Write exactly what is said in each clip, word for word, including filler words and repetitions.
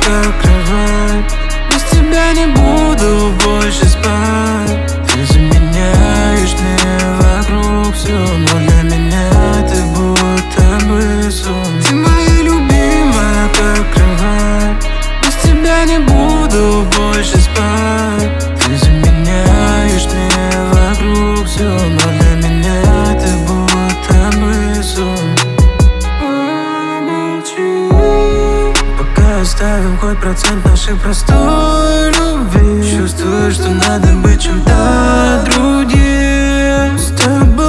как кровать. Без тебя не буду больше спать. Ты заменяешь мне вокруг все, но для меня ты будто бы сон. Ты моя любимая, как кровать. Без тебя не буду больше спать. Ты заменяешь мне вокруг все, но для меня ты будто бы сон. Пока оставим хоть процент нашей простой любви, чувствую, что надо быть чем-то другим. С тобой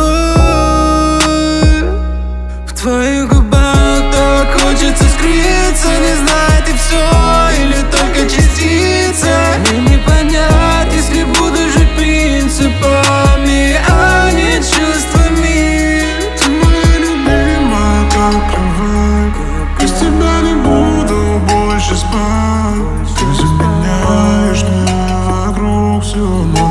в твоих губах так хочется скрыться. Не знаю, ты все или только частица. Мне не понять, если буду жить принципами, а не чувствами. Ты моя любимая, как кровать. Без тебя не буду больше спать. Ты заменяешь мне вокруг все.